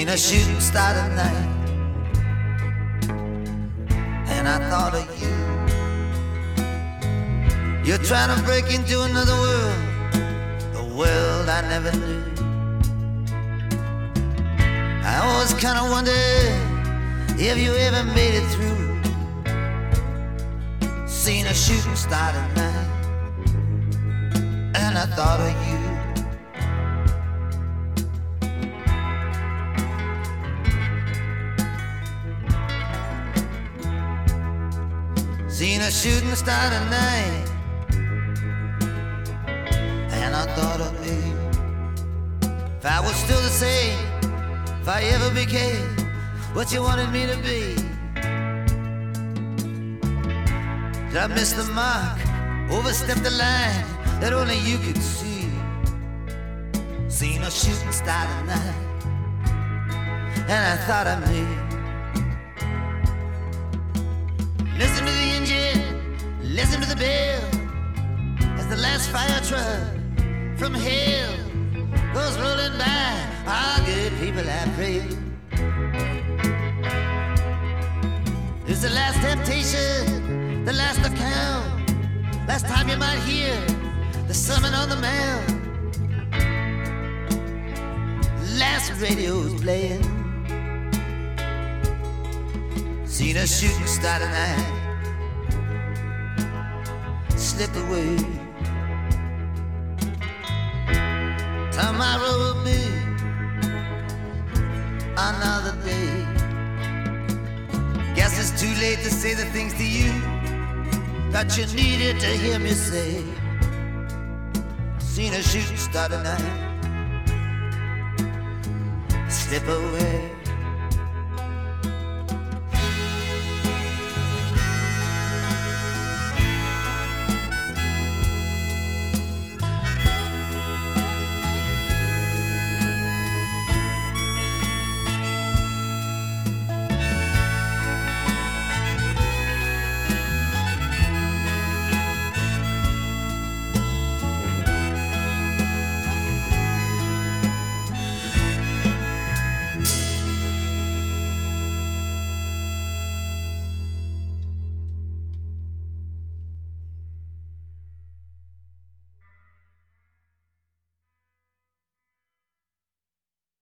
Seen a shooting star tonight, and I thought of you. You're trying to break into another world, the world I never knew. I always kind of wondered if you ever made it through. Seen a shooting star tonight, and I thought of you. Seen a shooting star tonight, and I thought of me. If I was still the same, if I ever became what you wanted me to be. Did I miss the mark, overstep the line that only you could see? Seen a shooting star tonight, and I thought of me. Listen to the engine, listen to the bell, as the last fire truck from hell goes rolling by. Our good people, I pray. It's the last temptation, the last account, last time you might hear the sermon on the mount. Last radio's playing. Seen a shooting star tonight slip away. Tomorrow will be another day. Guess it's too late to say the things to you that you needed to hear me say. Seen a shooting star tonight slip away.